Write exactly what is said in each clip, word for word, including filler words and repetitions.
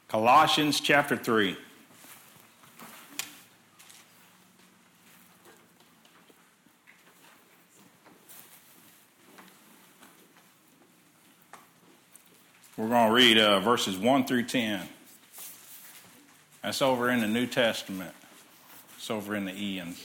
Colossians chapter three. We're going to read uh, verses one through ten. That's over in the New Testament. It's over in the Eons.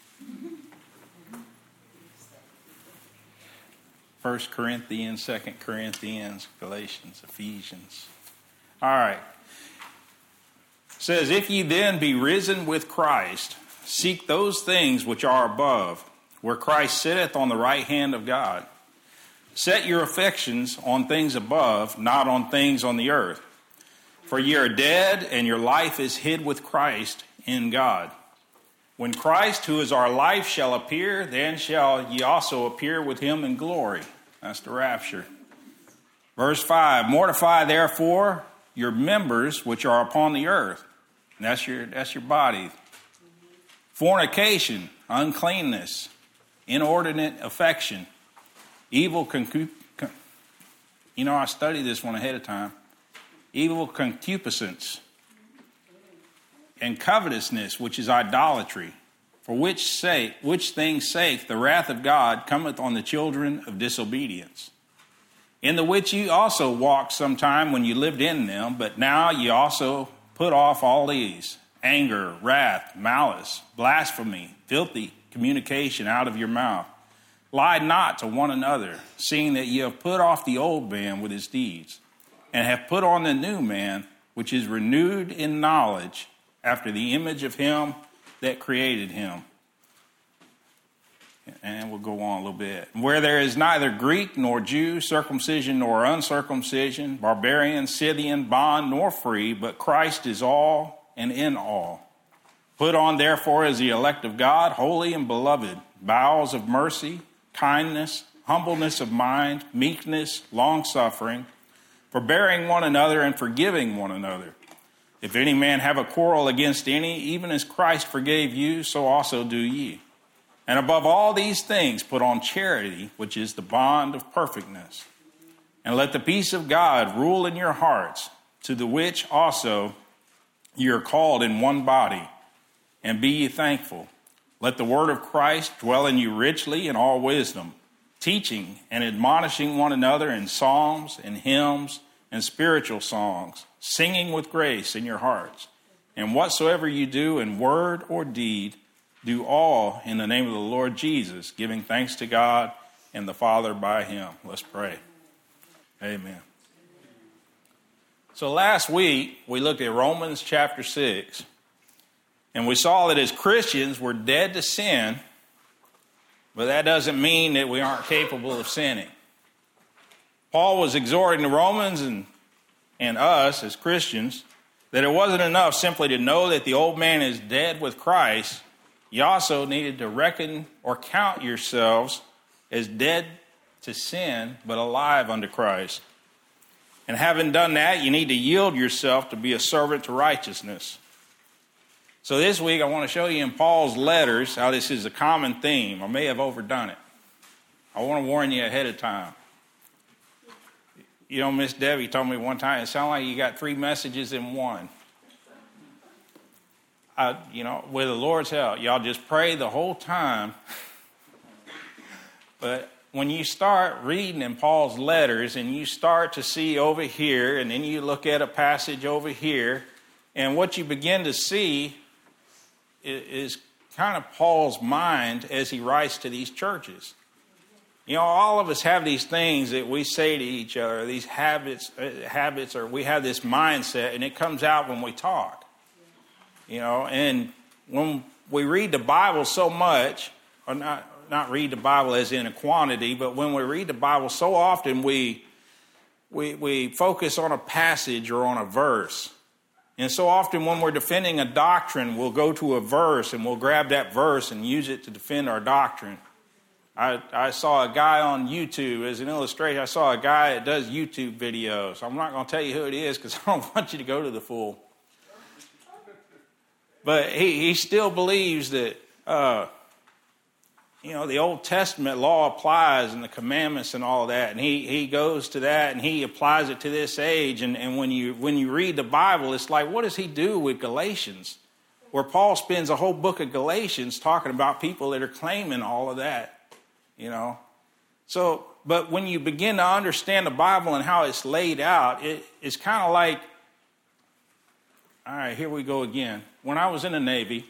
First Corinthians, Second Corinthians, Galatians, Ephesians. All right. It says, if ye then be risen with Christ, seek those things which are above, where Christ sitteth on the right hand of God. Set your affections on things above, not on things on the earth. For ye are dead, and your life is hid with Christ in God. When Christ, who is our life, shall appear, then shall ye also appear with him in glory. That's the rapture. Verse five, mortify therefore your members which are upon the earth. And that's your, that's your body. Fornication, uncleanness, inordinate affection, evil concup... You know, I studied this one ahead of time. Evil concupiscence and covetousness, which is idolatry, for which sake, which things sake the wrath of God cometh on the children of disobedience, in the which ye also walked sometime when you lived in them, but now ye also put off all these: anger, wrath, malice, blasphemy, filthy communication out of your mouth. Lie not to one another, seeing that ye have put off the old man with his deeds, and have put on the new man, which is renewed in knowledge after the image of him that created him. And we'll go on a little bit. Where there is neither Greek nor Jew, circumcision nor uncircumcision, barbarian, Scythian, bond nor free, but Christ is all and in all. Put on therefore as the elect of God, holy and beloved, bowels of mercy, kindness, humbleness of mind, meekness, long-suffering, forbearing one another and forgiving one another. If any man have a quarrel against any, even as Christ forgave you, so also do ye. And above all these things put on charity, which is the bond of perfectness. And let the peace of God rule in your hearts, to the which also ye are called in one body. And be ye thankful. Let the word of Christ dwell in you richly in all wisdom, teaching and admonishing one another in psalms and hymns and spiritual songs, singing with grace in your hearts. And whatsoever you do in word or deed, do all in the name of the Lord Jesus, giving thanks to God and the Father by him. Let's pray. Amen. So last week, we looked at Romans chapter six, and we saw that as Christians, we're dead to sin, but that doesn't mean that we aren't capable of sinning. Paul was exhorting the Romans and, and us as Christians that it wasn't enough simply to know that the old man is dead with Christ. You also needed to reckon or count yourselves as dead to sin, but alive unto Christ. And having done that, you need to yield yourself to be a servant to righteousness. So this week, I want to show you in Paul's letters how this is a common theme. I may have overdone it. I want to warn you ahead of time. You know, Miss Debbie told me one time, it sounded like you got three messages in one. I, you know, with the Lord's help, y'all just pray the whole time. But when you start reading in Paul's letters and you start to see over here, and then you look at a passage over here, and what you begin to see is, is kind of Paul's mind as he writes to these churches. You know, all of us have these things that we say to each other, these habits, uh, habits, or we have this mindset, and it comes out when we talk. You know, and when we read the Bible so much, or not, not read the Bible as in a quantity, but when we read the Bible so often, we we we focus on a passage or on a verse. And so often when we're defending a doctrine, we'll go to a verse and we'll grab that verse and use it to defend our doctrine. I, I saw a guy on YouTube, as an illustration, I saw a guy that does YouTube videos. I'm not going to tell you who it is because I don't want you to go to the fool. But he, he still believes that uh, you know, the Old Testament law applies and the commandments and all that. And he, he goes to that and he applies it to this age. And, and when you when you read the Bible, it's like, what does he do with Galatians? Where Paul spends a whole book of Galatians talking about people that are claiming all of that, you know. So, but when you begin to understand the Bible and how it's laid out, it, it's kind of like, all right, here we go again. When I was in the Navy,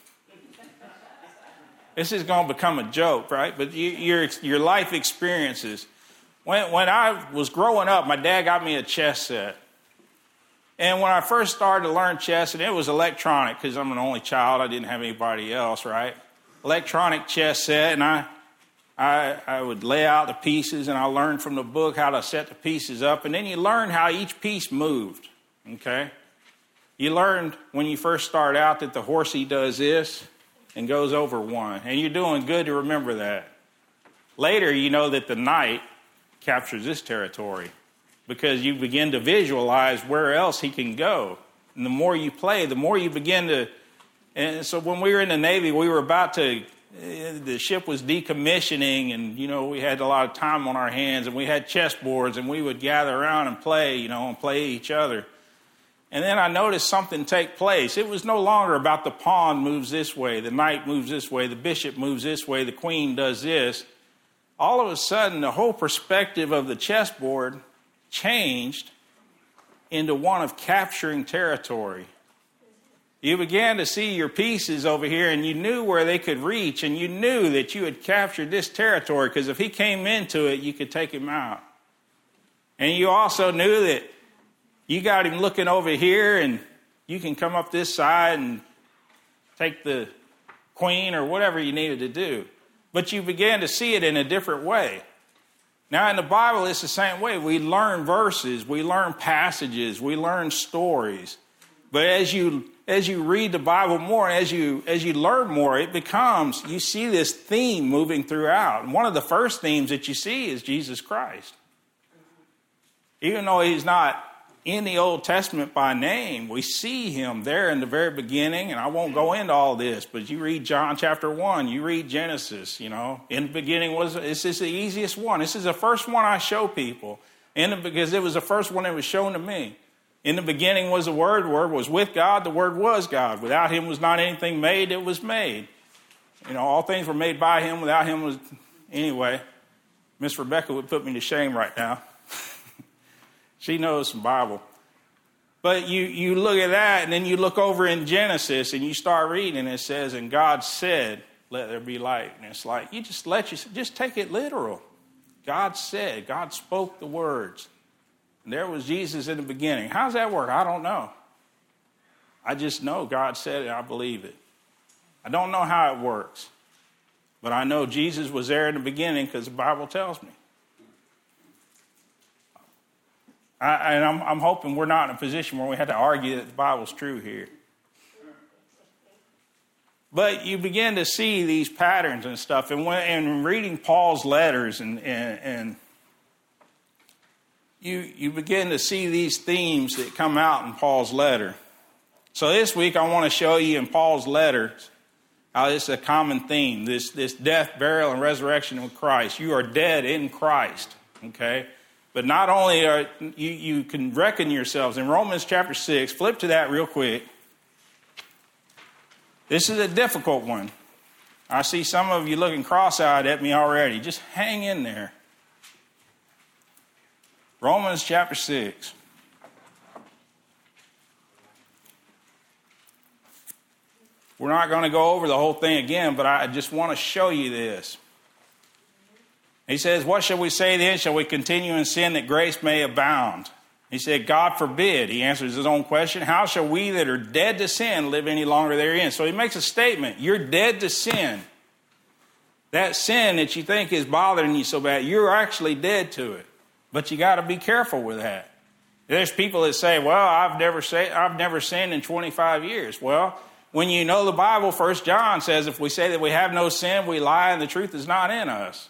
this is going to become a joke, right? But you, your your life experiences. When when I was growing up, my dad got me a chess set. And when I first started to learn chess, and it was electronic because I'm an only child, I didn't have anybody else, right? Electronic chess set, and I, I, I would lay out the pieces, and I learned from the book how to set the pieces up, and then you learn how each piece moved, okay? You learned when you first start out that the horsey does this and goes over one, and you're doing good to remember that. Later, you know that the knight captures this territory, because you begin to visualize where else he can go. And the more you play, the more you begin to... And so when we were in the Navy, we were about to... The ship was decommissioning, and, you know, we had a lot of time on our hands, and we had chessboards, and we would gather around and play, you know, and play each other. And then I noticed something take place. It was no longer about the pawn moves this way, the knight moves this way, the bishop moves this way, the queen does this. All of a sudden, the whole perspective of the chessboard changed into one of capturing territory. You began to see your pieces over here, and you knew where they could reach, and you knew that you had captured this territory, because if he came into it, you could take him out. And you also knew that you got him looking over here, and you can come up this side and take the queen or whatever you needed to do. But you began to see it in a different way. Now, in the Bible, it's the same way. We learn verses, we learn passages, we learn stories. But as you as you read the Bible more, as you as you learn more, it becomes, you see this theme moving throughout. And one of the first themes that you see is Jesus Christ. Even though he's not in the Old Testament by name, we see him there in the very beginning. And I won't go into all this, but you read John chapter one, you read Genesis, you know. In the beginning was, this is the easiest one. This is the first one I show people, in the, because it was the first one that was shown to me. In the beginning was the Word, the Word was with God, the Word was God. Without him was not anything made that was made. You know, all things were made by him, without him was, anyway, Miss Rebecca would put me to shame right now. She knows some Bible. But you, you look at that, and then you look over in Genesis, and you start reading, and it says, and God said, let there be light. And it's like, you just let you, just take it literal. God said, God spoke the words. And there was Jesus in the beginning. How does that work? I don't know. I just know God said it, I believe it. I don't know how it works. But I know Jesus was there in the beginning because the Bible tells me. I, and I'm, I'm hoping we're not in a position where we have to argue that the Bible's true here. But you begin to see these patterns and stuff. And when and reading Paul's letters, and, and, and you, you begin to see these themes that come out in Paul's letter. So this week I want to show you in Paul's letters how this is a common theme, this, this death, burial, and resurrection of Christ. You are dead in Christ, okay? But not only are you, you can reckon yourselves. In Romans chapter six, flip to that real quick. This is a difficult one. I see some of you looking cross-eyed at me already. Just hang in there. Romans chapter six. We're not going to go over the whole thing again, but I just want to show you this. He says, what shall we say then? Shall we continue in sin that grace may abound? He said, God forbid. He answers his own question. How shall we that are dead to sin live any longer therein? So he makes a statement. You're dead to sin. That sin that you think is bothering you so bad, you're actually dead to it. But you got to be careful with that. There's people that say, well, I've never say, I've never sinned in twenty-five years. Well, when you know the Bible, First John says, if we say that we have no sin, we lie and the truth is not in us.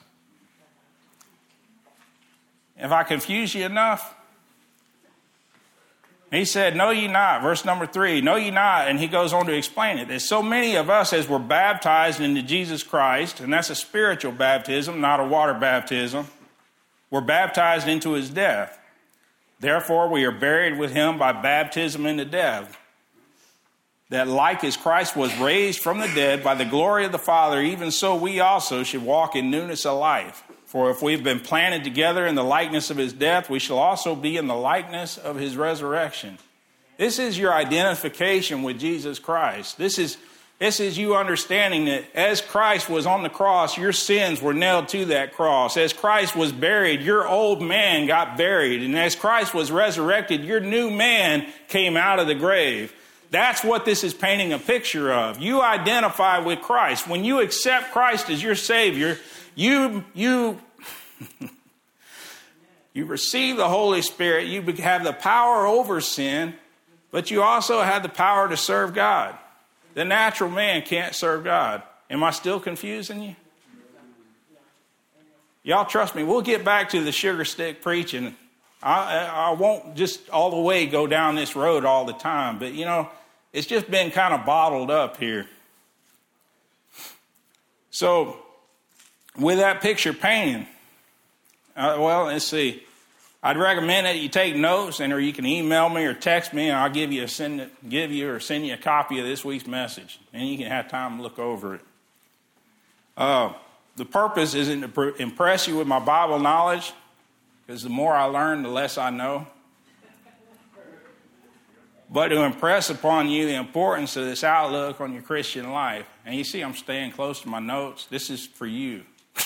If I confuse you enough, He said, know ye not, verse number three, know ye not, and he goes on to explain it. There's so many of us as were baptized into Jesus Christ, and that's a spiritual baptism, not a water baptism. We're baptized into his death. Therefore, we are buried with him by baptism into death. That like as Christ was raised from the dead by the glory of the Father, even so we also should walk in newness of life. For if we've been planted together in the likeness of his death, we shall also be in the likeness of his resurrection. This is your identification with Jesus Christ. This is, this is you understanding that as Christ was on the cross, your sins were nailed to that cross. As Christ was buried, your old man got buried. And as Christ was resurrected, your new man came out of the grave. That's what this is painting a picture of. You identify with Christ. When you accept Christ as your Savior, You, you, you receive the Holy Spirit. You have the power over sin, but you also have the power to serve God. The natural man can't serve God. Am I still confusing you? Y'all trust me. We'll get back to the sugar stick preaching. I, I won't just all the way go down this road all the time, but you know, it's just been kind of bottled up here. So, with that picture painting, uh, well, let's see. I'd recommend that you take notes, and or you can email me or text me, and I'll give you a send give you or send you a copy of this week's message, and you can have time to look over it. Uh, the purpose isn't to pr- impress you with my Bible knowledge, because the more I learn, the less I know. But to impress upon you the importance of this outlook on your Christian life. And you see, I'm staying close to my notes. This is for you.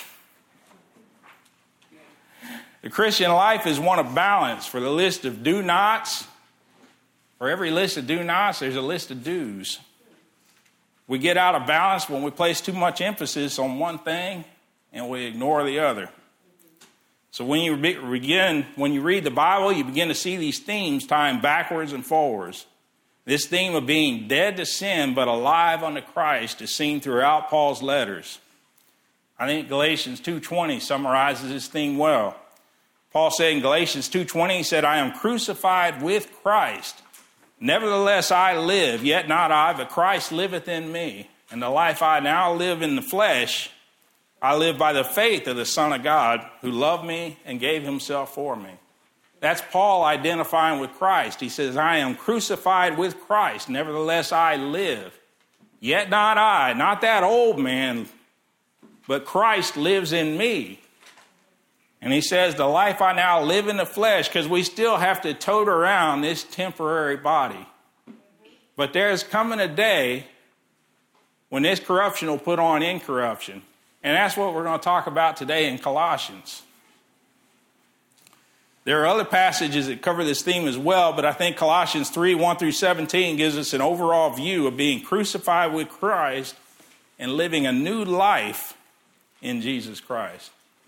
The Christian life is one of balance. For the list of do nots, for every list of do nots, there's a list of do's. We get out of balance when we place too much emphasis on one thing and we ignore the other. So when you begin, when you read the Bible, you begin to see these themes tying backwards and forwards. This theme of being dead to sin but alive unto Christ is seen throughout Paul's letters. I think Galatians two twenty summarizes this theme well. Paul said in Galatians two twenty, he said, I am crucified with Christ. Nevertheless I live, yet not I, but Christ liveth in me. And the life I now live in the flesh, I live by the faith of the Son of God, who loved me and gave himself for me. That's Paul identifying with Christ. He says, I am crucified with Christ. Nevertheless I live. Yet not I, not that old man, but Christ lives in me. And he says, the life I now live in the flesh, because we still have to tote around this temporary body. But there's coming a day when this corruption will put on incorruption. And that's what we're going to talk about today in Colossians. There are other passages that cover this theme as well, but I think Colossians three, one through seventeen gives us an overall view of being crucified with Christ and living a new life in Jesus Christ.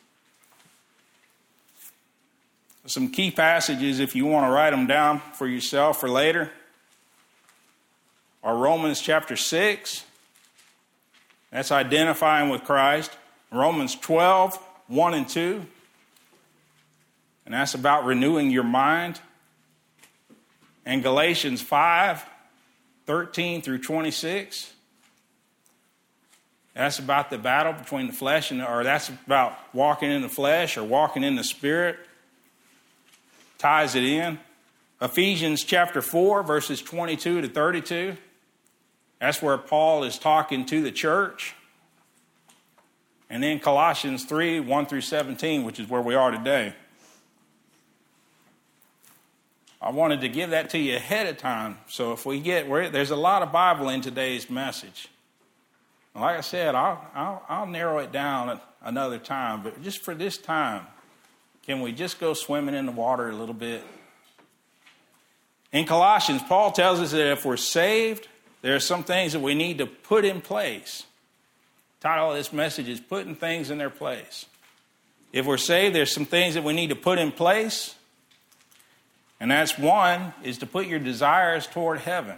Some key passages, if you want to write them down for yourself for later, are Romans chapter six. That's identifying with Christ. Romans twelve, one and two. And that's about renewing your mind. And Galatians five, thirteen through twenty-six. That's about the battle between the flesh and, or that's about walking in the flesh or walking in the Spirit. Ties it in. Ephesians chapter four, verses twenty-two to thirty-two. That's where Paul is talking to the church. And then Colossians three, one through seventeen, which is where we are today. I wanted to give that to you ahead of time. So if we get, where there's a lot of Bible in today's message. Like I said, I'll, I'll, I'll narrow it down another time. But just for this time, can we just go swimming in the water a little bit? In Colossians, Paul tells us that if we're saved, there are some things that we need to put in place. The title of this message is Putting Things in Their Place. If we're saved, there's some things that we need to put in place. And that's one, is to put your desires toward heaven.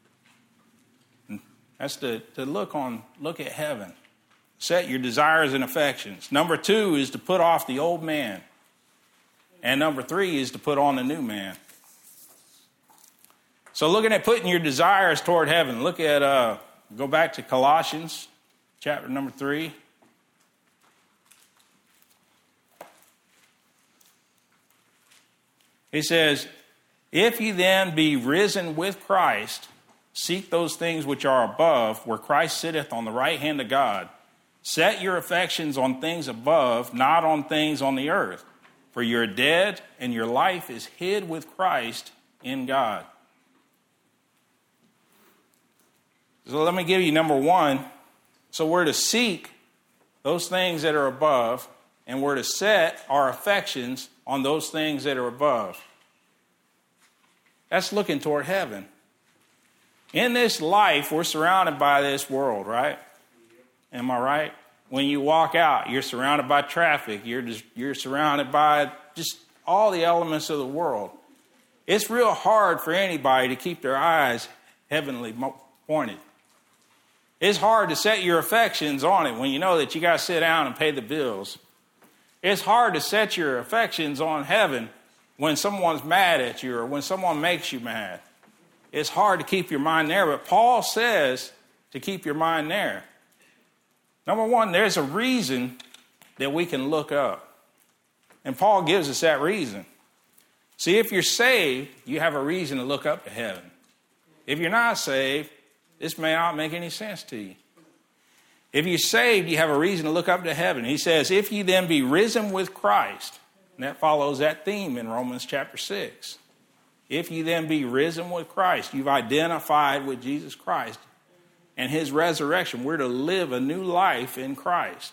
That's to, to look on, look at heaven. Set your desires and affections. Number two is to put off the old man. And number three is to put on the new man. So looking at putting your desires toward heaven, look at, uh, go back to Colossians chapter number three. He says, if you then be risen with Christ, seek those things which are above, where Christ sitteth on the right hand of God. Set your affections on things above, not on things on the earth. For you're dead, and your life is hid with Christ in God. So let me give you number one. So we're to seek those things that are above, and we're to set our affections on those things that are above. That's looking toward heaven. In this life, we're surrounded by this world, right? Am I right? When you walk out, you're surrounded by traffic. You're just, you're surrounded by just all the elements of the world. It's real hard for anybody to keep their eyes heavenly pointed. It's hard to set your affections on it when you know that you got to sit down and pay the bills. It's hard to set your affections on heaven when someone's mad at you or when someone makes you mad. It's hard to keep your mind there, but Paul says to keep your mind there. Number one, there's a reason that we can look up. And Paul gives us that reason. See, if you're saved, you have a reason to look up to heaven. If you're not saved, this may not make any sense to you. If you're saved, you have a reason to look up to heaven. He says, if you then be risen with Christ, and that follows that theme in Romans chapter six. If you then be risen with Christ, you've identified with Jesus Christ and his resurrection. We're to live a new life in Christ.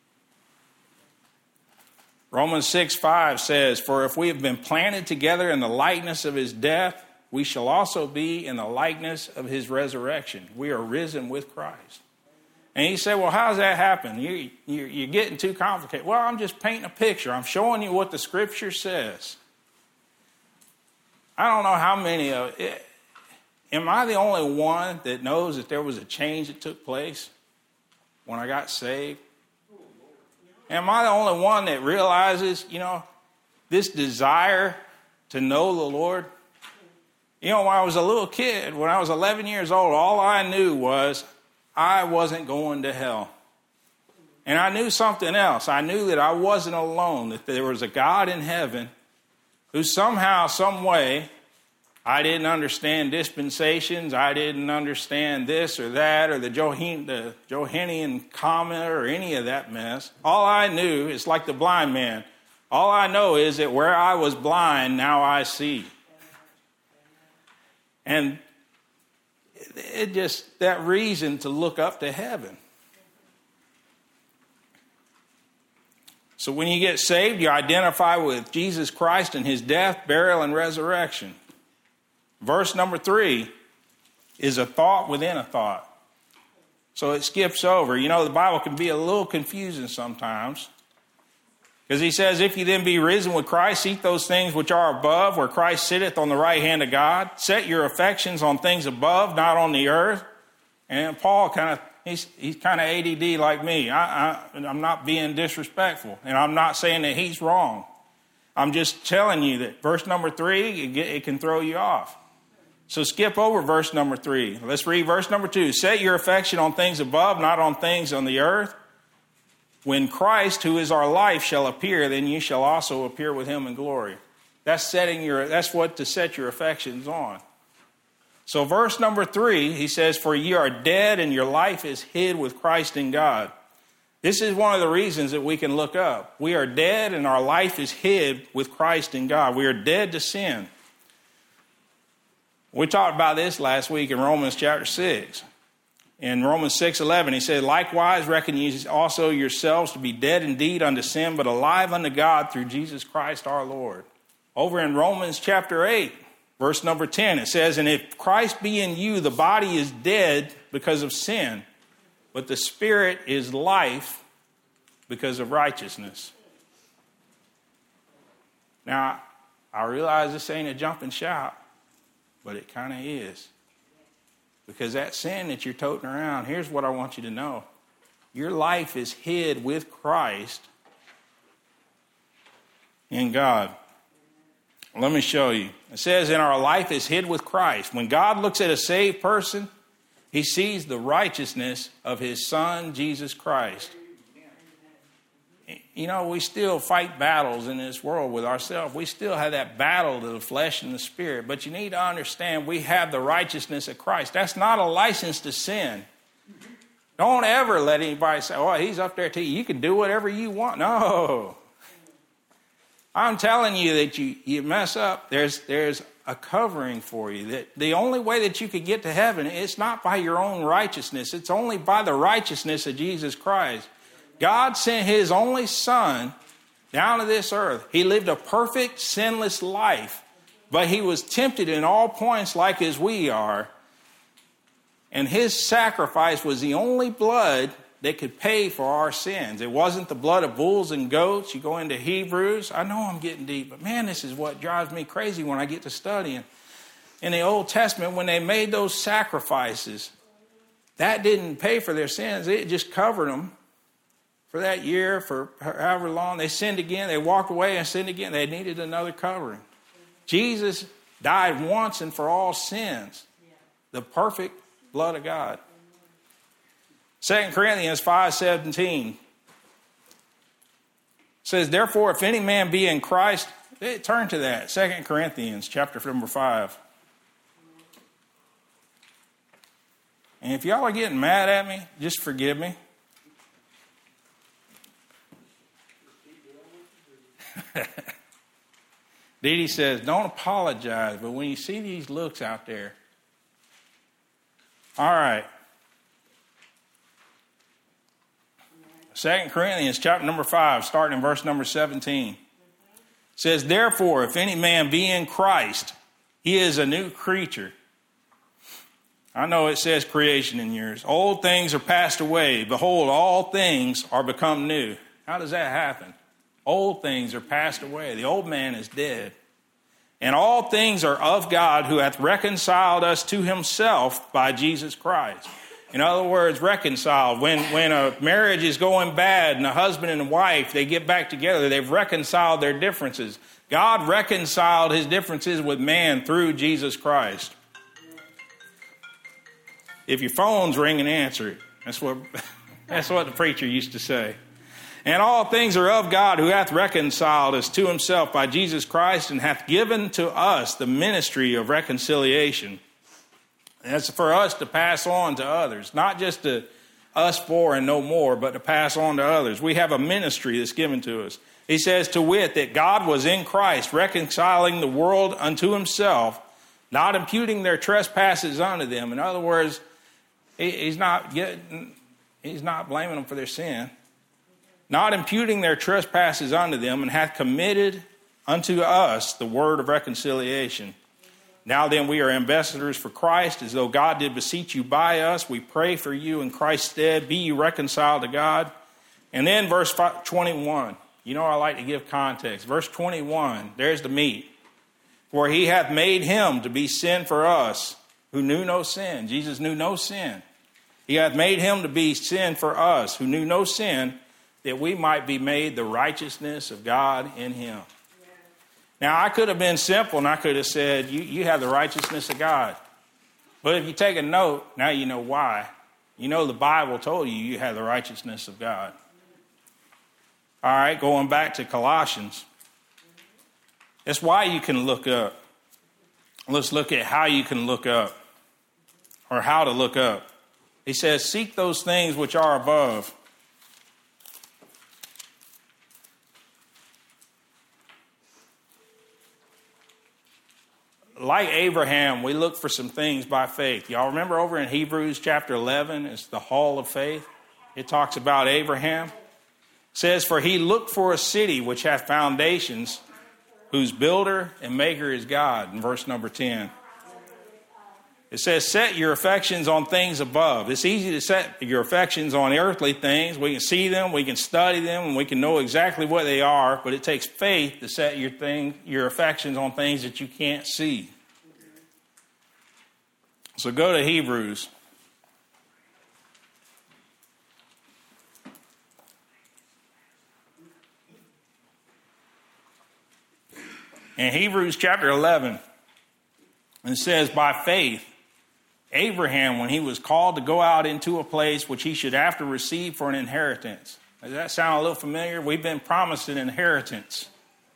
Romans six five says, for if we have been planted together in the likeness of his death, we shall also be in the likeness of his resurrection. We are risen with Christ. And he said, well, how does that happen? You, you, you're getting too complicated. Well, I'm just painting a picture. I'm showing you what the scripture says. I don't know how many of it. Am I the only one that knows that there was a change that took place when I got saved? Am I the only one that realizes, you know, this desire to know the Lord? You know, when I was a little kid, when I was eleven years old, all I knew was I wasn't going to hell. And I knew something else. I knew that I wasn't alone, that there was a God in heaven who somehow, some way, I didn't understand dispensations. I didn't understand this or that or the, Johann, the Johannine comma or any of that mess. All I knew is like the blind man. All I know is that where I was blind, now I see. And it just, that reason to look up to heaven. So when you get saved, you identify with Jesus Christ and his death, burial, and resurrection. Verse number three is a thought within a thought. So it skips over. You know, the Bible can be a little confusing sometimes. Because he says, if you then be risen with Christ, seek those things which are above, where Christ sitteth on the right hand of God. Set your affections on things above, not on the earth. And Paul kind of, he's, he's kind of A D D like me. I, I, I'm not being disrespectful, and I'm not saying that he's wrong. I'm just telling you that verse number three, it, it can throw you off. So skip over verse number three. Let's read verse number two. Set your affection on things above, not on things on the earth. When Christ, who is our life, shall appear, then you shall also appear with him in glory. That's setting your, that's what to set your affections on. So verse number three, he says, for ye are dead and your life is hid with Christ in God. This is one of the reasons that we can look up. We are dead and our life is hid with Christ in God. We are dead to sin. We talked about this last week in Romans chapter six. In Romans six eleven, he said, likewise reckon ye also yourselves to be dead indeed unto sin, but alive unto God through Jesus Christ our Lord. Over in Romans chapter eight, verse number ten, it says, and if Christ be in you, the body is dead because of sin, but the spirit is life because of righteousness. Now, I realize this ain't a jump and shout, but it kind of is. Because that sin that you're toting around, here's what I want you to know. Your life is hid with Christ in God. Let me show you. It says, in our life is hid with Christ. When God looks at a saved person, he sees the righteousness of his son, Jesus Christ. You know, we still fight battles in this world with ourselves. We still have that battle of the flesh and the spirit. But you need to understand we have the righteousness of Christ. That's not a license to sin. Don't ever let anybody say, oh, he's up there to you. You can do whatever you want. No. I'm telling you that you, you mess up. There's, there's a covering for you. That the only way that you could get to heaven, it's not by your own righteousness. It's only by the righteousness of Jesus Christ. God sent his only son down to this earth. He lived a perfect, sinless life, but he was tempted in all points like as we are. And his sacrifice was the only blood that could pay for our sins. It wasn't the blood of bulls and goats. You go into Hebrews. I know I'm getting deep, but man, this is what drives me crazy when I get to studying. In the Old Testament, when they made those sacrifices, that didn't pay for their sins. It just covered them for that year, for however long. They sinned again. They walked away and sinned again. They needed another covering. Jesus died once and for all sins. The perfect blood of God. Second Corinthians five seventeen says, therefore, if any man be in Christ, turn to that. Second Corinthians chapter number five. And if y'all are getting mad at me, just forgive me. Dee Dee says, don't apologize, but when you see these looks out there. All right. Second Corinthians chapter number five, starting in verse number seventeen. It says, therefore, if any man be in Christ, he is a new creature. I know it says creation in yours. Old things are passed away. Behold, all things are become new. How does that happen? Old things are passed away. The old man is dead. And all things are of God, who hath reconciled us to himself by Jesus Christ. In other words, reconciled. When, when a marriage is going bad and a husband and a wife, they get back together, they've reconciled their differences. God reconciled his differences with man through Jesus Christ. If your phone's ringing, answer it. That's what, that's what the preacher used to say. And all things are of God, who hath reconciled us to himself by Jesus Christ, and hath given to us the ministry of reconciliation. And that's for us to pass on to others, not just to us four and no more, but to pass on to others. We have a ministry that's given to us. He says, to wit, that God was in Christ, reconciling the world unto himself, not imputing their trespasses unto them. In other words, he's not getting, he's not blaming them for their sin. Not imputing their trespasses unto them, and hath committed unto us the word of reconciliation. Now then, we are ambassadors for Christ, as though God did beseech you by us. We pray for you in Christ's stead. Be you reconciled to God. And then verse twenty-one. You know I like to give context. Verse twenty-one, there's the meat. For he hath made him to be sin for us, who knew no sin. Jesus knew no sin. He hath made him to be sin for us, who knew no sin, that we might be made the righteousness of God in him. Now, I could have been simple and I could have said, you, you have the righteousness of God. But if you take a note, now you know why. You know the Bible told you you have the righteousness of God. All right, going back to Colossians. That's why you can look up. Let's look at how you can look up, or how to look up. He says, seek those things which are above. Like Abraham, we look for some things by faith. Y'all remember over in Hebrews chapter eleven, it's the hall of faith. It talks about Abraham. It says, for he looked for a city which hath foundations, whose builder and maker is God, in verse number ten. It says, set your affections on things above. It's easy to set your affections on earthly things. We can see them, we can study them, and we can know exactly what they are, but it takes faith to set your thing, your affections on things that you can't see. So go to Hebrews. In Hebrews chapter eleven, it says, by faith, Abraham, when he was called to go out into a place which he should after receive for an inheritance. Does that sound a little familiar? We've been promised an inheritance.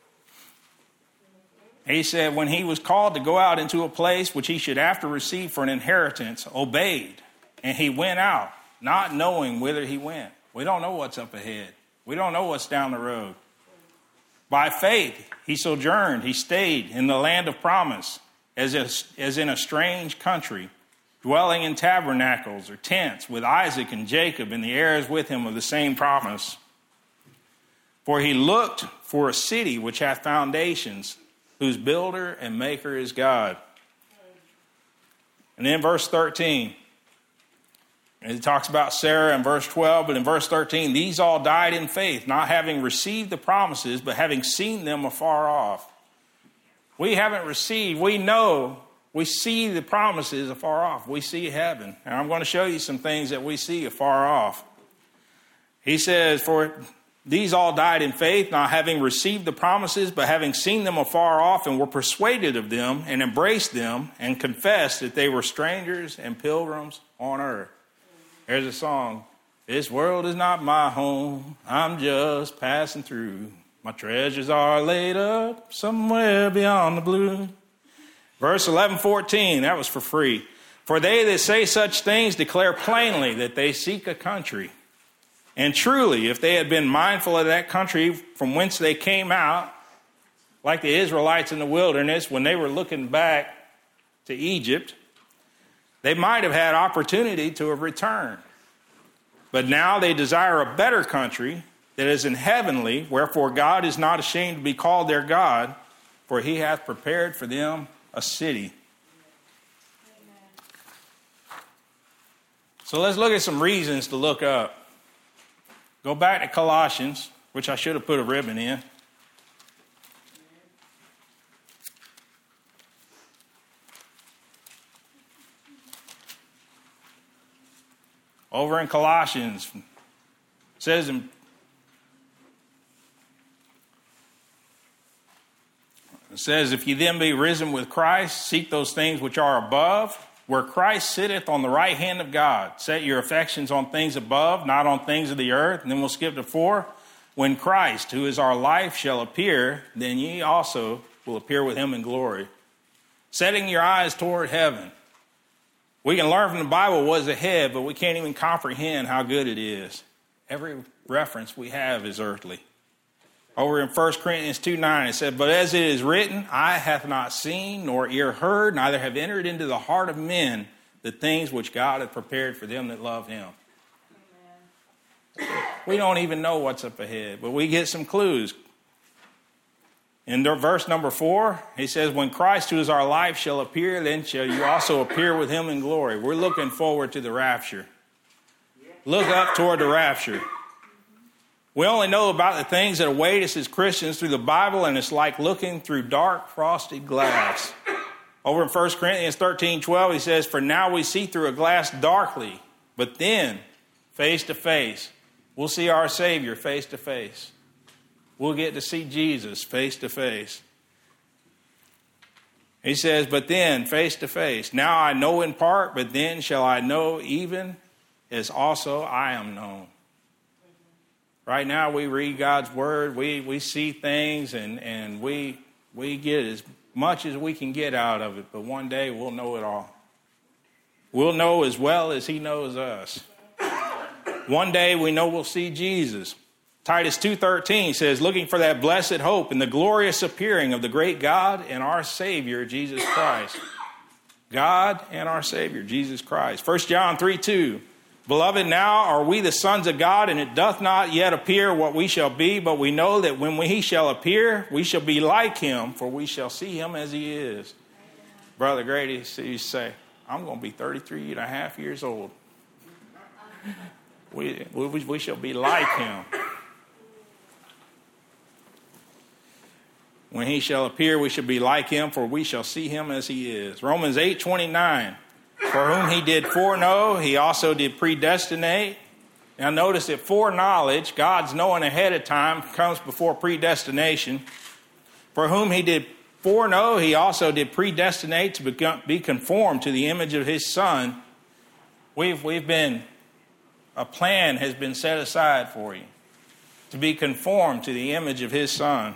He said, when he was called to go out into a place which he should after receive for an inheritance, obeyed. And he went out, not knowing whither he went. We don't know what's up ahead. We don't know what's down the road. By faith, he sojourned, he stayed in the land of promise, as, a, as in a strange country, dwelling in tabernacles or tents with Isaac and Jacob and the heirs with him of the same promise. For he looked for a city which hath foundations, whose builder and maker is God. And then verse thirteen, and it talks about Sarah in verse twelve, but in verse thirteen, these all died in faith, not having received the promises, but having seen them afar off. We haven't received, we know, we see the promises afar off. We see heaven. And I'm going to show you some things that we see afar off. He says, for these all died in faith, not having received the promises, but having seen them afar off, and were persuaded of them, and embraced them, and confessed that they were strangers and pilgrims on earth. There's a song. This world is not my home. I'm just passing through. My treasures are laid up somewhere beyond the blue. Verse eleven fourteen, that was for free. For they that say such things declare plainly that they seek a country. And truly, if they had been mindful of that country from whence they came out, like the Israelites in the wilderness, when they were looking back to Egypt, they might have had opportunity to have returned. But now they desire a better country that is in heavenly, wherefore God is not ashamed to be called their God, for he hath prepared for them a city. So let's look at some reasons to look up. Go back to Colossians, which I should have put a ribbon in. Over in Colossians, it says in It says, if ye then be risen with Christ, seek those things which are above, where Christ sitteth on the right hand of God. Set your affections on things above, not on things of the earth. And then we'll skip to four. When Christ, who is our life, shall appear, then ye also will appear with him in glory. Setting your eyes toward heaven. We can learn from the Bible what is ahead, but we can't even comprehend how good it is. Every reference we have is earthly. Over in First Corinthians two nine, it said, but as it is written, eye hath not seen, nor ear heard, neither have entered into the heart of men the things which God hath prepared for them that love him. Amen. We don't even know what's up ahead, but we get some clues. In the verse number four, he says, when Christ, who is our life, shall appear, then shall you also appear with him in glory. We're looking forward to the rapture. Look up toward the rapture. We only know about the things that await us as Christians through the Bible, and it's like looking through dark, frosted glass. Over in First Corinthians thirteen twelve, he says, for now we see through a glass darkly, but then face to face. We'll see our Savior face to face. We'll get to see Jesus face to face. He says, but then face to face. Now I know in part, but then shall I know even as also I am known. Right now we read God's word, we, we see things, and, and we, we get as much as we can get out of it, but one day we'll know it all. We'll know as well as he knows us. One day we know we'll see Jesus. Titus two thirteen says, looking for that blessed hope and the glorious appearing of the great God and our Savior, Jesus Christ. God and our Savior, Jesus Christ. First John three two, beloved, now are we the sons of God, and it doth not yet appear what we shall be, but we know that when he shall appear, we shall be like him, for we shall see him as he is. Brother Grady used to say, I'm going to be thirty-three and a half years old. We, we, we shall be like him. When he shall appear, we shall be like him, for we shall see him as he is. Romans eight twenty-nine, for whom he did foreknow, he also did predestinate. Now notice that foreknowledge, God's knowing ahead of time, comes before predestination. For whom he did foreknow, he also did predestinate to become, be conformed to the image of his Son. We've, we've been, a plan has been set aside for you to be conformed to the image of his Son,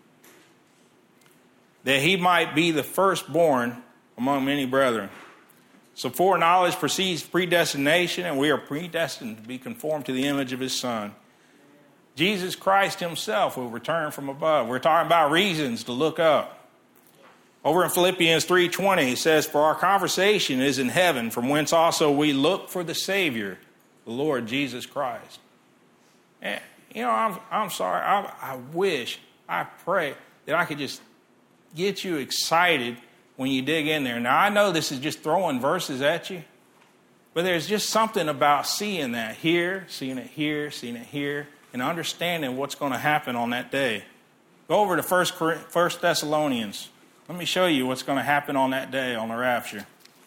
that he might be the firstborn among many brethren. So foreknowledge precedes predestination, and we are predestined to be conformed to the image of his Son. Jesus Christ himself will return from above. We're talking about reasons to look up. Over in Philippians three twenty, it says, for our conversation is in heaven, from whence also we look for the Savior, the Lord Jesus Christ. And, you know, I'm, I'm sorry. I, I wish, I pray that I could just get you excited when you dig in there. Now, I know this is just throwing verses at you, but there's just something about seeing that here, seeing it here, seeing it here, and understanding what's going to happen on that day. Go over to First Thessalonians. Let me show you what's going to happen on that day on the rapture.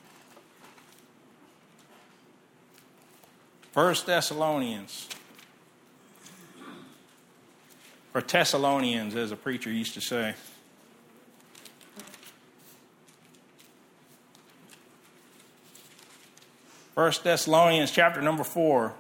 First Thessalonians. Or Thessalonians, as a preacher used to say. First Thessalonians chapter number four.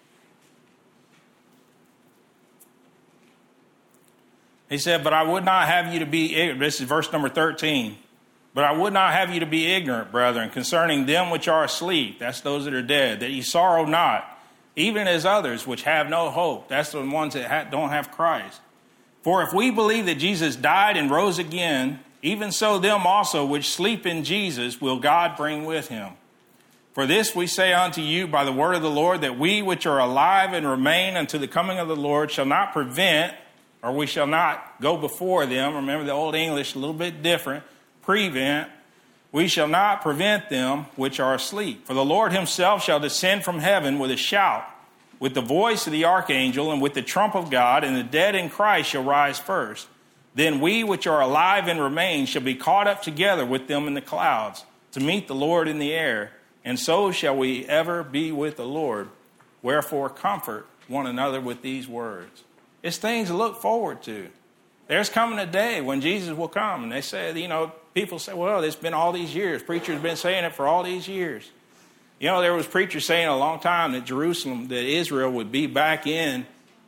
He said, but I would not have you to be ignorant. This is verse number thirteen. But I would not have you to be ignorant, brethren, concerning them which are asleep. That's those that are dead. That ye sorrow not, even as others which have no hope. That's the ones that ha- don't have Christ. For if we believe that Jesus died and rose again, even so them also which sleep in Jesus will God bring with him. For this we say unto you by the word of the Lord, that we which are alive and remain unto the coming of the Lord shall not prevent, or we shall not go before them. Remember the Old English, a little bit different. Prevent. We shall not prevent them which are asleep. For the Lord himself shall descend from heaven with a shout, with the voice of the archangel, and with the trump of God, and the dead in Christ shall rise first. Then we which are alive and remain shall be caught up together with them in the clouds, to meet the Lord in the air. And so shall we ever be with the Lord. Wherefore comfort one another with these words. It's things to look forward to. There's coming a day when Jesus will come. And they say, you know, people say, well, it's been all these years. Preachers have been saying it for all these years. You know, there was preachers saying a long time that Jerusalem, that Israel would be back in,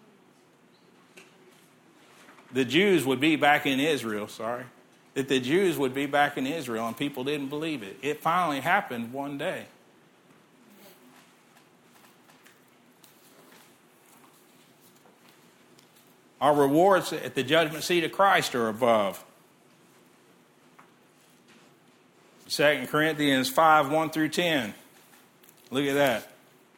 the Jews would be back in Israel, sorry. That the Jews would be back in Israel, and people didn't believe it. It finally happened one day. Our rewards at the judgment seat of Christ are above. Second Corinthians five, one through ten. Look at that.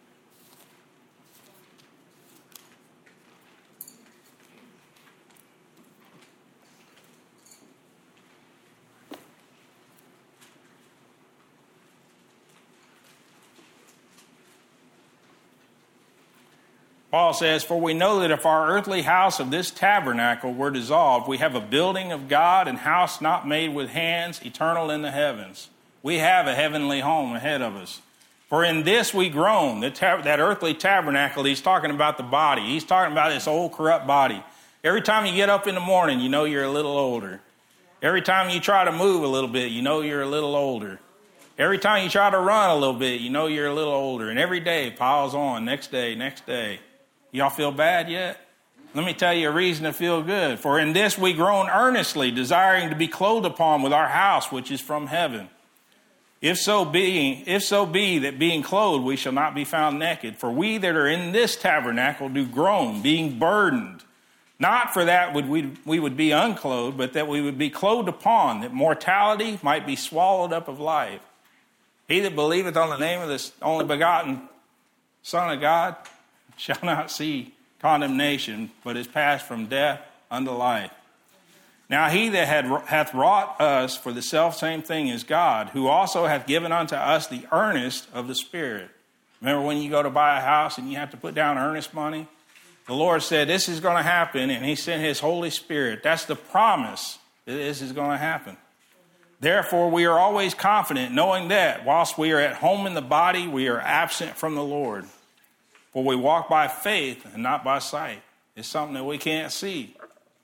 Paul says, for we know that if our earthly house of this tabernacle were dissolved, we have a building of God and house not made with hands, eternal in the heavens. We have a heavenly home ahead of us. For in this we groan, the tab- that earthly tabernacle, he's talking about the body. He's talking about this old corrupt body. Every time you get up in the morning, you know you're a little older. Every time you try to move a little bit, you know you're a little older. Every time you try to run a little bit, you know you're a little older. And every day piles on, next day, next day. Y'all feel bad yet? Let me tell you a reason to feel good. For in this we groan earnestly, desiring to be clothed upon with our house, which is from heaven. If so be, if so be that being clothed we shall not be found naked. For we that are in this tabernacle do groan, being burdened. Not for that would we, we would be unclothed, but that we would be clothed upon, that mortality might be swallowed up of life. He that believeth on the name of the only begotten Son of God shall not see condemnation, but is passed from death unto life. Now he that had, hath wrought us for the selfsame thing is God, who also hath given unto us the earnest of the Spirit. Remember when you go to buy a house and you have to put down earnest money? The Lord said this is going to happen, and he sent his Holy Spirit. That's the promise that this is going to happen. Therefore we are always confident, knowing that whilst we are at home in the body, we are absent from the Lord. For we walk by faith and not by sight. It's something that we can't see.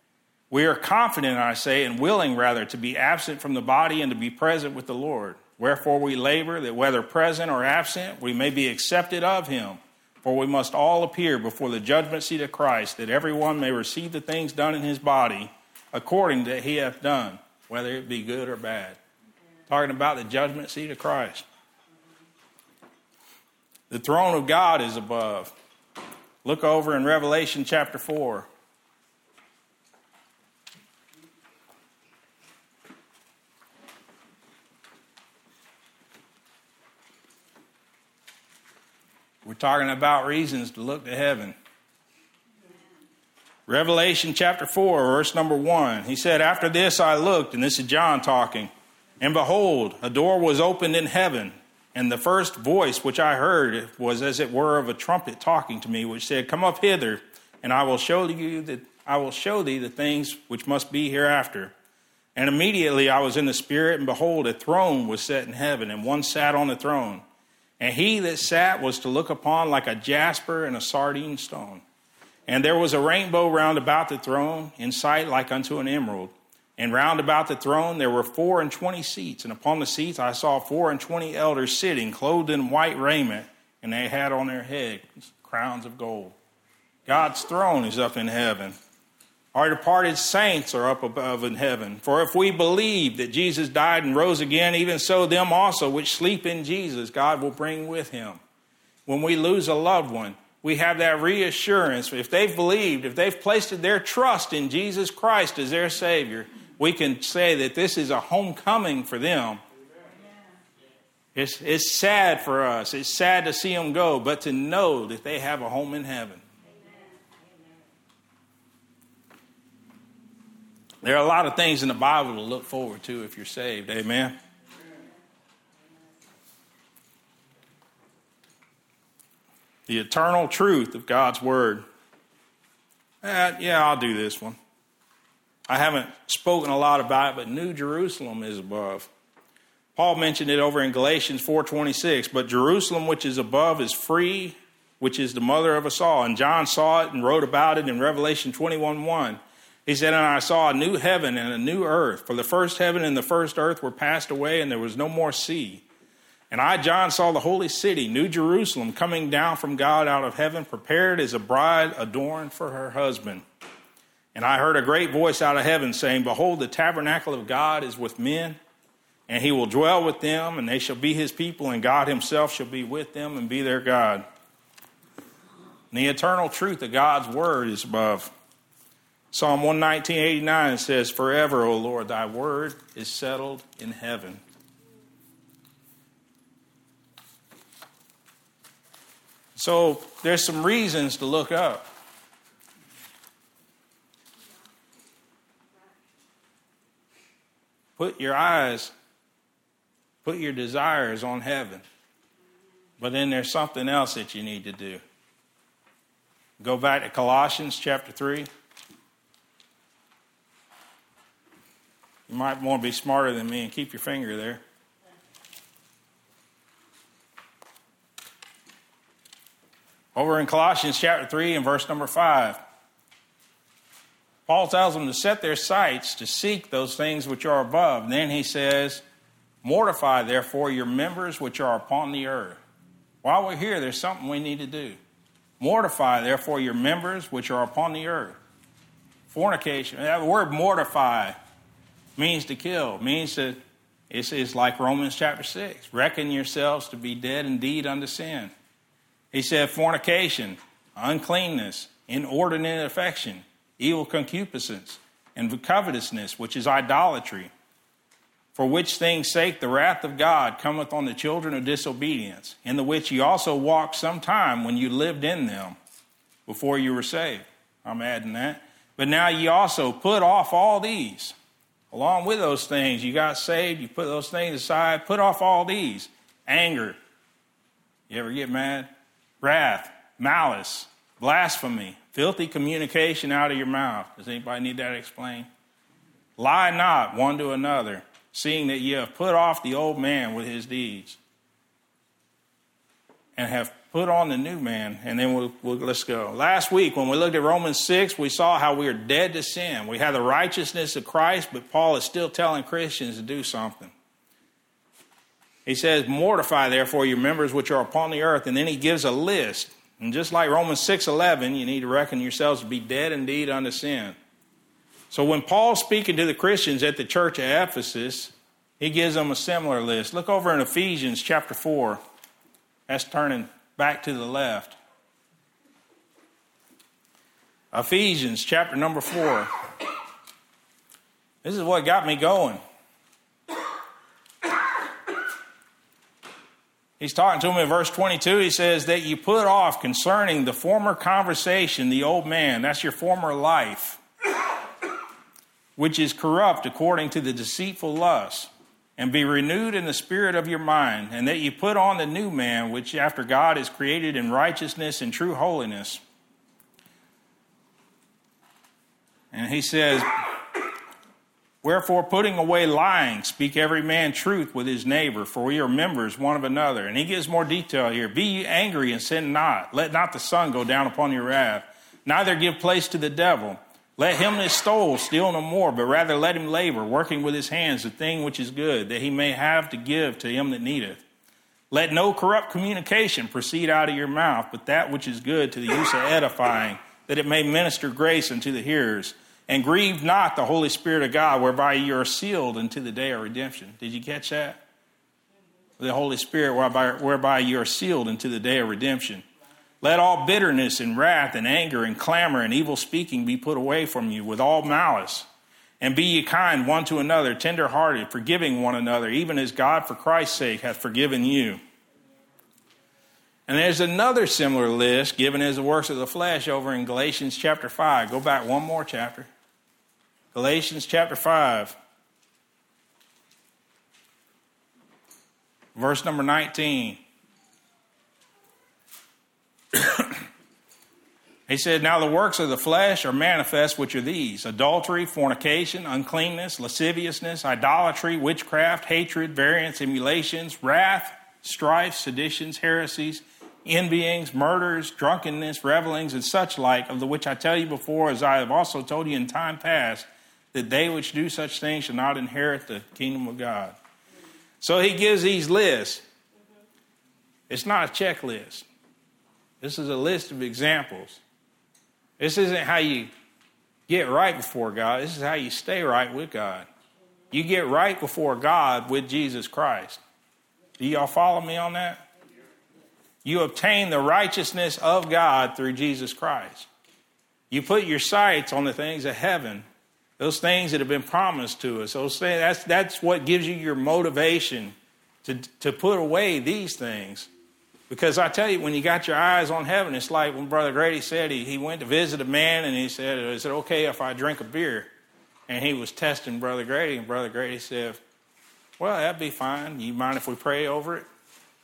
We are confident, I say, and willing rather to be absent from the body and to be present with the Lord. Wherefore we labor that whether present or absent, we may be accepted of him. For we must all appear before the judgment seat of Christ, that everyone may receive the things done in his body according to he hath done, whether it be good or bad. Okay. Talking about the judgment seat of Christ. The throne of God is above. Look over in Revelation chapter four. We're talking about reasons to look to heaven. Revelation chapter four, verse number one. He said, after this I looked, and this is John talking, and behold, a door was opened in heaven. And the first voice which I heard was as it were of a trumpet talking to me, which said, come up hither, and I will show you that I will show thee the things which must be hereafter. And immediately I was in the Spirit, and behold, a throne was set in heaven, and one sat on the throne. And he that sat was to look upon like a jasper and a sardine stone. And there was a rainbow round about the throne, in sight like unto an emerald. And round about the throne there were four and twenty seats. And upon the seats I saw four and twenty elders sitting, clothed in white raiment, and they had on their heads crowns of gold. God's throne is up in heaven. Our departed saints are up above in heaven. For if we believe that Jesus died and rose again, even so them also which sleep in Jesus, God will bring with him. When we lose a loved one, we have that reassurance. If they've believed, if they've placed their trust in Jesus Christ as their Savior, we can say that this is a homecoming for them. It's, it's sad for us. It's sad to see them go, but to know that they have a home in heaven. There are a lot of things in the Bible to look forward to if you're saved. Amen. The eternal truth of God's word. Uh, yeah, I'll do this one. I haven't spoken a lot about it, but New Jerusalem is above. Paul mentioned it over in Galatians four twenty-six. But Jerusalem which is above is free, which is the mother of us all. And John saw it and wrote about it in Revelation twenty-one one. He said, and I saw a new heaven and a new earth. For the first heaven and the first earth were passed away, and there was no more sea. And I, John, saw the holy city, New Jerusalem, coming down from God out of heaven, prepared as a bride adorned for her husband. And I heard a great voice out of heaven saying, behold, the tabernacle of God is with men, and he will dwell with them, and they shall be his people, and God himself shall be with them and be their God. And the eternal truth of God's word is above. Psalm one nineteen eighty-nine says, forever, O Lord, thy word is settled in heaven. So there's some reasons to look up. Put your eyes, put your desires on heaven. But then there's something else that you need to do. Go back to Colossians chapter three. You might want to be smarter than me and keep your finger there. Over in Colossians chapter three and verse number five, Paul tells them to set their sights to seek those things which are above. And then he says, mortify therefore your members which are upon the earth. While we're here, there's something we need to do. Mortify therefore your members which are upon the earth. Fornication. That word mortify means to kill, means that it's, it's like Romans chapter six. Reckon yourselves to be dead indeed unto sin. He said fornication, uncleanness, inordinate affection, evil concupiscence, and covetousness, which is idolatry. For which things' sake the wrath of God cometh on the children of disobedience, in the which ye also walked sometime when you lived in them, before you were saved. I'm adding that. But now ye also put off all these. Along with those things, you got saved, you put those things aside, put off all these. Anger. You ever get mad? Wrath, malice, blasphemy, filthy communication out of your mouth. Does anybody need that explained? Lie not one to another, seeing that ye have put off the old man with his deeds, and have Put on the new man, and then we'll, we'll let's go. Last week, when we looked at Romans six, we saw how we are dead to sin. We have the righteousness of Christ, but Paul is still telling Christians to do something. He says, mortify, therefore, your members which are upon the earth. And then he gives a list. And just like Romans six eleven, you need to reckon yourselves to be dead indeed unto sin. So when Paul's speaking to the Christians at the church of Ephesus, he gives them a similar list. Look over in Ephesians chapter four. That's turning back to the left. Ephesians chapter number four. This is what got me going. He's talking to him in verse twenty-two. He says that you put off concerning the former conversation, the old man. That's your former life, which is corrupt according to the deceitful lust. And be renewed in the spirit of your mind, and that you put on the new man, which after God is created in righteousness and true holiness. And he says, wherefore, putting away lying, speak every man truth with his neighbor, for we are members one of another. And he gives more detail here. Be ye angry and sin not. Let not the sun go down upon your wrath. Neither give place to the devil. Let him that stole steal no more, but rather let him labor, working with his hands the thing which is good, that he may have to give to him that needeth. Let no corrupt communication proceed out of your mouth, but that which is good to the use of edifying, that it may minister grace unto the hearers. And grieve not the Holy Spirit of God, whereby you are sealed unto the day of redemption. Did you catch that? The Holy Spirit, whereby, whereby you are sealed unto the day of redemption. Let all bitterness and wrath and anger and clamor and evil speaking be put away from you with all malice. And be ye kind one to another, tender-hearted, forgiving one another, even as God for Christ's sake hath forgiven you. And there's another similar list given as the works of the flesh over in Galatians chapter five. Go back one more chapter. Galatians chapter five. Verse number nineteen. He said, now the works of the flesh are manifest, which are these: adultery, fornication, uncleanness, lasciviousness, idolatry, witchcraft, hatred, variance, emulations, wrath, strife, seditions, heresies, envyings, murders, drunkenness, revelings, and such like, of the which I tell you before, as I have also told you in time past, that they which do such things shall not inherit the kingdom of God. So he gives these lists. It's not a checklist. This is a list of examples. This isn't how you get right before God. This is how you stay right with God. You get right before God with Jesus Christ. Do y'all follow me on that? You obtain the righteousness of God through Jesus Christ. You put your sights on the things of heaven, those things that have been promised to us. Those things, that's, that's what gives you your motivation to, to put away these things. Because I tell you, when you got your eyes on heaven, it's like when Brother Grady said he, he went to visit a man and he said, is it okay if I drink a beer? And he was testing Brother Grady, and Brother Grady said, well, that'd be fine. You mind if we pray over it?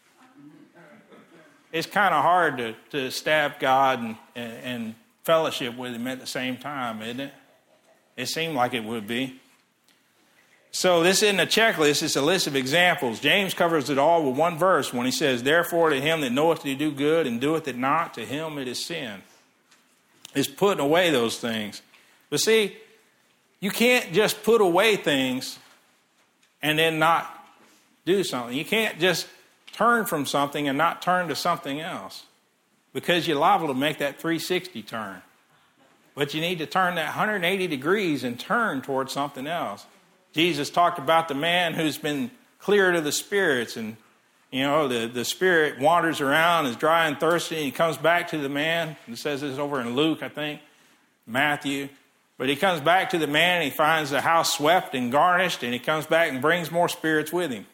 It's kind of hard to, to stab God and, and, and fellowship with him at the same time, isn't it? It seemed like it would be. So this isn't a checklist, it's a list of examples. James covers it all with one verse when he says, therefore to him that knoweth to do good and doeth it not, to him it is sin. It's putting away those things. But see, you can't just put away things and then not do something. You can't just turn from something and not turn to something else, because you're liable to make that three sixty turn. But you need to turn that one hundred eighty degrees and turn towards something else. Jesus talked about the man who's been cleared of the spirits, and you know the, the spirit wanders around, is dry and thirsty, and he comes back to the man. It says this over in Luke, I think, Matthew. But he comes back to the man and he finds the house swept and garnished, and he comes back and brings more spirits with him.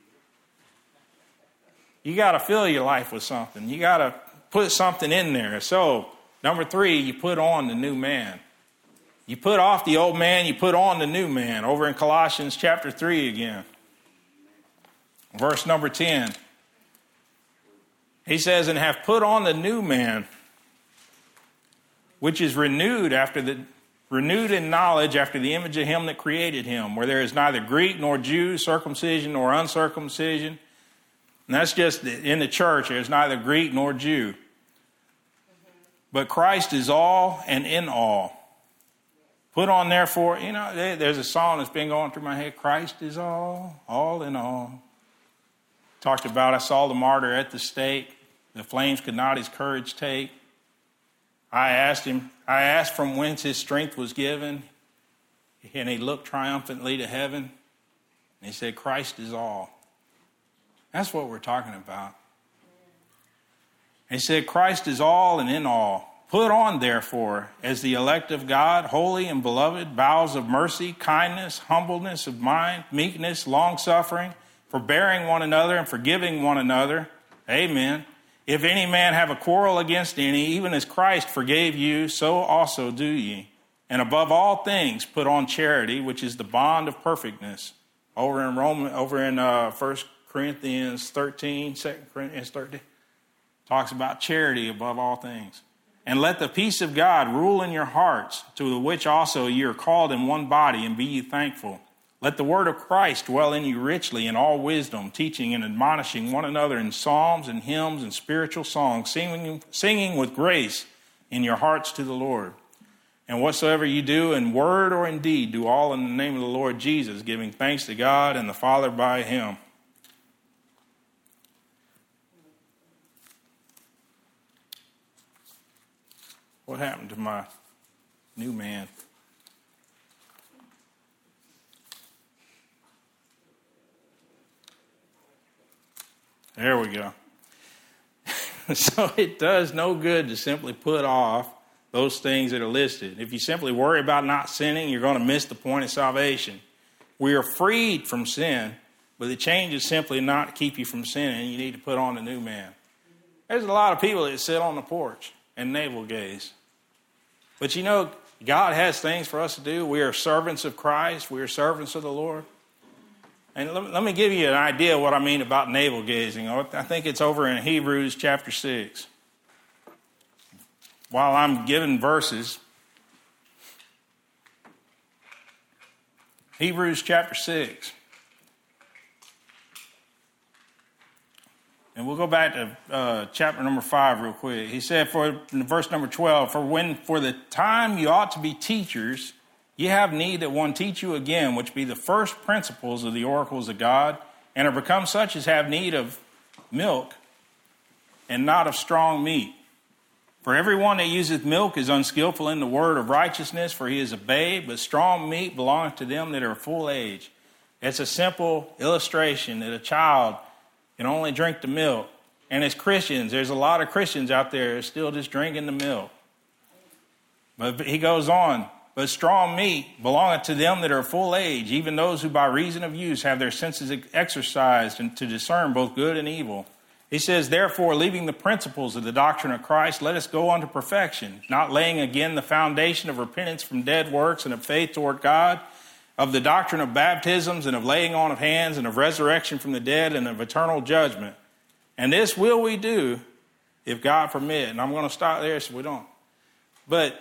You got to fill your life with something. You got to put something in there. So, number three, you put on the new man. You put off the old man, you put on the new man. Over in Colossians chapter three again. Verse number ten. He says, and have put on the new man, which is renewed after the renewed in knowledge after the image of him that created him, where there is neither Greek nor Jew, circumcision nor uncircumcision, And that's just in the church. There's neither Greek nor Jew. But Christ is all and in all. Put on, therefore, you know, there's a song that's been going through my head. Christ is all, all in all. Talked about, I saw the martyr at the stake. The flames could not his courage take. I asked him, I asked from whence his strength was given. And he looked triumphantly to heaven. And he said, Christ is all. That's what we're talking about. He said, Christ is all and in all. Put on, therefore, as the elect of God, holy and beloved, bowels of mercy, kindness, humbleness of mind, meekness, long-suffering, forbearing one another and forgiving one another. Amen. If any man have a quarrel against any, even as Christ forgave you, so also do ye. And above all things, put on charity, which is the bond of perfectness. Over in Roman, over in uh, First Corinthians thirteen, Second Corinthians thirteen, talks about charity above all things. And let the peace of God rule in your hearts, to the which also ye are called in one body, and be ye thankful. Let the word of Christ dwell in you richly in all wisdom, teaching and admonishing one another in psalms and hymns and spiritual songs, singing, singing with grace in your hearts to the Lord. And whatsoever you do in word or in deed, do all in the name of the Lord Jesus, giving thanks to God and the Father by him. What happened to my new man? There we go. So it does no good to simply put off those things that are listed. If you simply worry about not sinning, you're going to miss the point of salvation. We are freed from sin, but the change is simply not to keep you from sinning. You need to put on a new man. There's a lot of people that sit on the porch and navel gaze. But you know, God has things for us to do. We are servants of Christ. We are servants of the Lord. And let me, let me give you an idea of what I mean about navel gazing. I think it's over in Hebrews chapter six. While I'm giving verses, Hebrews chapter six. And we'll go back to uh, chapter number five real quick. He said, for in verse number twelve, for when for the time you ought to be teachers, ye have need that one teach you again, which be the first principles of the oracles of God, and are become such as have need of milk, and not of strong meat. For everyone that useth milk is unskillful in the word of righteousness, for he is a babe, but strong meat belongeth to them that are full age. It's a simple illustration that a child can only drink the milk. And as Christians, there's a lot of Christians out there still just drinking the milk. But he goes on, but strong meat belongeth to them that are full age, even those who by reason of use have their senses exercised and to discern both good and evil. He says, therefore, leaving the principles of the doctrine of Christ, let us go unto perfection, not laying again the foundation of repentance from dead works and of faith toward God, of the doctrine of baptisms and of laying on of hands and of resurrection from the dead and of eternal judgment. And this will we do if God permit. And I'm going to stop there so we don't. But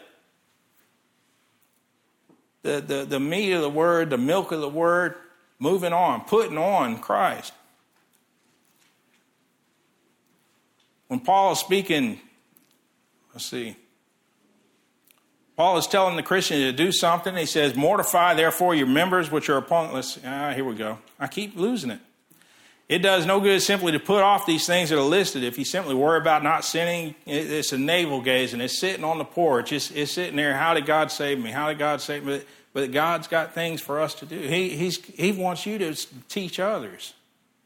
the, the, the meat of the word, the milk of the word, moving on, putting on Christ. When Paul is speaking, let's see. Paul is telling the Christian to do something. He says, mortify therefore your members which are upon, let's, ah, here we go. I keep losing it. It does no good simply to put off these things that are listed. If you simply worry about not sinning, it's a navel gaze and it's sitting on the porch. It's, it's sitting there, how did God save me? How did God save me? But, but God's got things for us to do. He, he's, he wants you to teach others.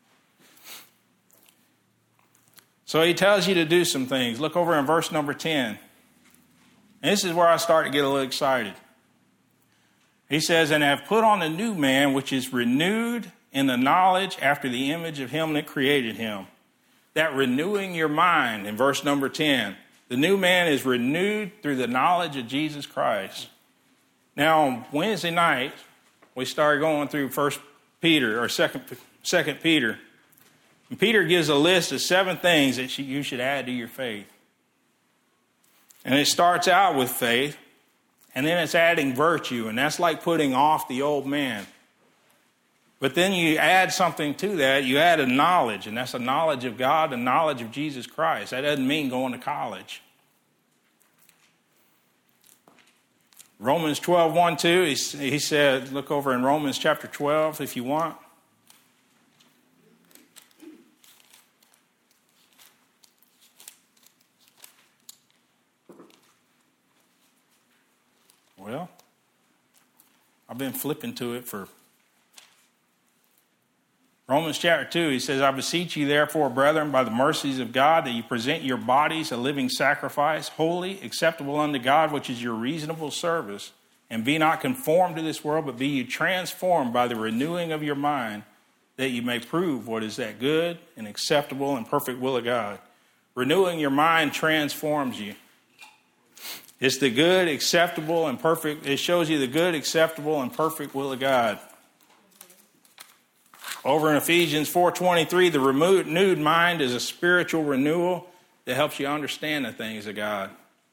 So he tells you to do some things. Look over in verse number ten. And this is where I start to get a little excited. He says, and have put on a new man, which is renewed in the knowledge after the image of him that created him. That renewing your mind in verse number ten. The new man is renewed through the knowledge of Jesus Christ. Now, on Wednesday night, we started going through First Peter, or Second, Second Peter. And Peter gives a list of seven things that you should add to your faith. And it starts out with faith, and then it's adding virtue, and that's like putting off the old man. But then you add something to that. You add a knowledge, and that's a knowledge of God, a knowledge of Jesus Christ. That doesn't mean going to college. Romans twelve, one, two, he, he said, look over in Romans chapter twelve if you want. Well, I've been flipping to it for Romans chapter two. He says, I beseech you therefore, brethren, by the mercies of God, that you present your bodies a living sacrifice, holy, acceptable unto God, which is your reasonable service. And be not conformed to this world, but be you transformed by the renewing of your mind, that you may prove what is that good and acceptable and perfect will of God. Renewing your mind transforms you. It's the good, acceptable, and perfect. It shows you the good, acceptable, and perfect will of God. Over in Ephesians four twenty-three, the renewed mind is a spiritual renewal that helps you understand the things of God.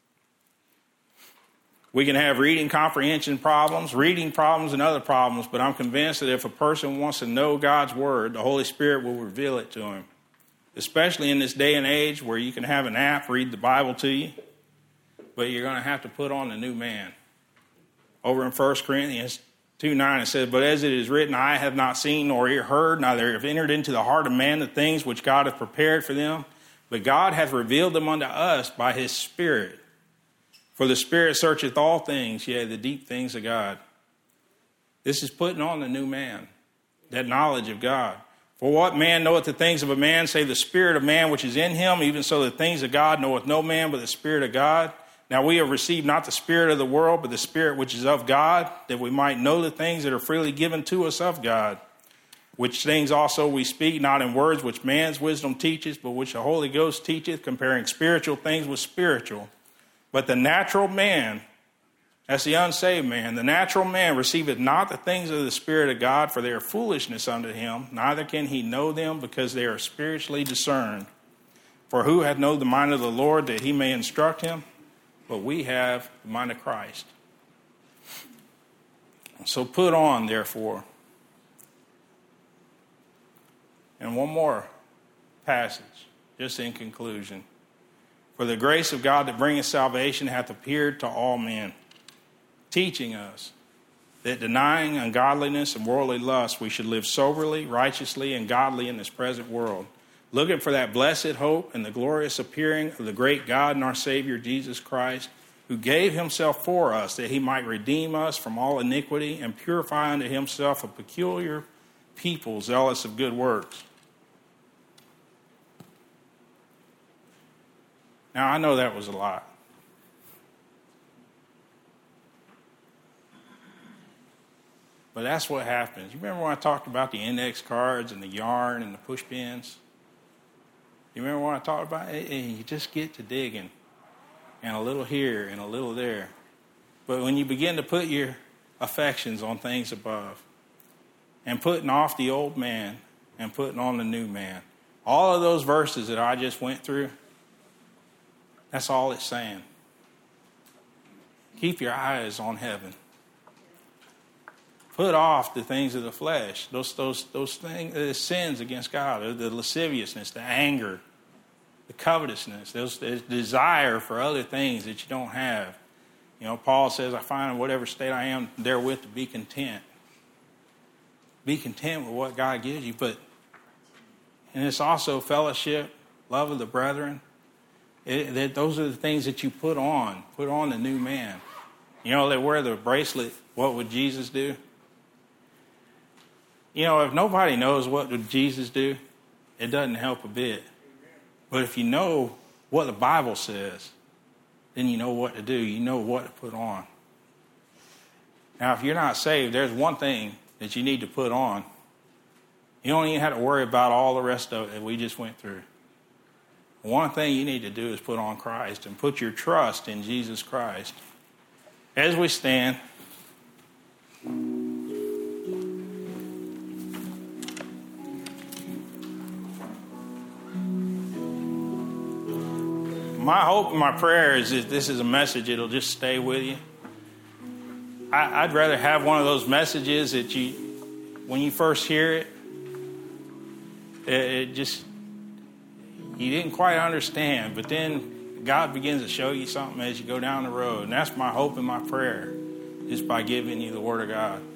We can have reading comprehension problems, reading problems, and other problems, but I'm convinced that if a person wants to know God's word, the Holy Spirit will reveal it to him. Especially in this day and age where you can have an app read the Bible to you, but you're going to have to put on the new man. Over in First Corinthians two nine, it says, but as it is written, I have not seen nor ear heard, neither have entered into the heart of man the things which God hath prepared for them, but God hath revealed them unto us by his Spirit. For the Spirit searcheth all things, yea, the deep things of God. This is putting on the new man, that knowledge of God. For what man knoweth the things of a man, save the spirit of man which is in him? Even so the things of God knoweth no man but the Spirit of God. Now we have received not the spirit of the world, but the Spirit which is of God, that we might know the things that are freely given to us of God. Which things also we speak, not in words which man's wisdom teaches, but which the Holy Ghost teacheth, comparing spiritual things with spiritual. But the natural man, that's the unsaved man, the natural man receiveth not the things of the Spirit of God, for they are foolishness unto him, neither can he know them, because they are spiritually discerned. For who hath known the mind of the Lord, that he may instruct him? But we have the mind of Christ. So put on, therefore. And one more passage, just in conclusion. For the grace of God that bringeth salvation hath appeared to all men, teaching us that denying ungodliness and worldly lust, we should live soberly, righteously, and godly in this present world, looking for that blessed hope and the glorious appearing of the great God and our Savior, Jesus Christ, who gave himself for us, that he might redeem us from all iniquity and purify unto himself a peculiar people zealous of good works. Now, I know that was a lot. But that's what happens. You remember when I talked about the index cards and the yarn and the push pins? You remember what I talked about? And you just get to digging, and a little here and a little there. But when you begin to put your affections on things above, and putting off the old man and putting on the new man, all of those verses that I just went through, that's all it's saying. Keep your eyes on heaven. Put off the things of the flesh, those those those things, the sins against God, the lasciviousness, the anger, the covetousness, those the desire for other things that you don't have. You know, Paul says, I find in whatever state I am therewith to be content. Be content with what God gives you. But, and it's also fellowship, love of the brethren. It, that those are the things that you put on. Put on the new man. You know, they wear the bracelet, what would Jesus do? You know, if nobody knows what would Jesus do, it doesn't help a bit. But if you know what the Bible says, then you know what to do. You know what to put on. Now, if you're not saved, there's one thing that you need to put on. You don't even have to worry about all the rest of it that we just went through. One thing you need to do is put on Christ and put your trust in Jesus Christ. As we stand, my hope and my prayer is that this is a message that'll just stay with you. I, I'd rather have one of those messages that you when you first hear it, it, it just, you didn't quite understand. But then God begins to show you something as you go down the road. And that's my hope and my prayer, is by giving you the Word of God.